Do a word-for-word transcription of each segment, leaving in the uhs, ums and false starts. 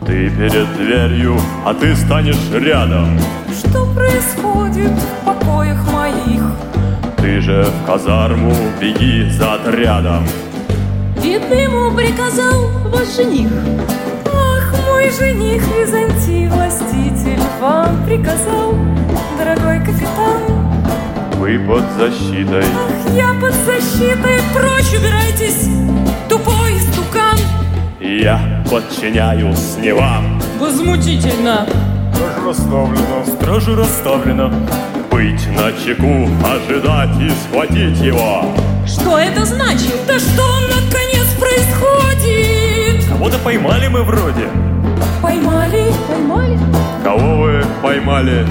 Ты перед дверью, а ты станешь рядом. Что происходит в покоях моих? Ты же в казарму беги за отрядом. Видно, ему приказал ваш жених. Ах, мой жених Византий, властитель, вам приказал, дорогой капитан. Вы под защитой. Ах, я под защитой, прочь убирайтесь, тупой стукан. Я подчиняюсь не вам. Возмутительно. Стражу расставлено, стражу расставлено. Быть начеку, ожидать и схватить его. Что это значит? Да что наконец происходит? Кого-то поймали мы вроде. Поймали? Поймали? Кого вы поймали?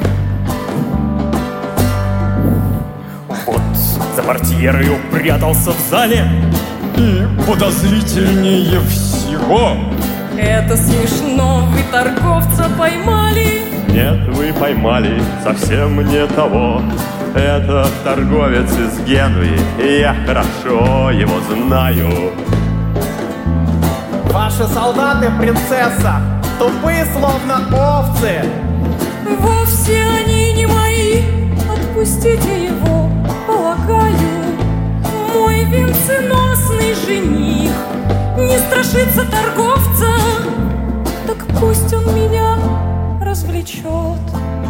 Вот за портьерою прятался в зале. И подозрительнее всего. Это смешно, вы торговца поймали. Нет, вы поймали совсем не того. Это торговец из Генуи, и я хорошо его знаю. Ваши солдаты, принцесса, тупые, словно овцы. Вовсе они не мои, отпустите его, полагаю. Мой венценосный жених не страшится торговца, так пусть он меня развлечет.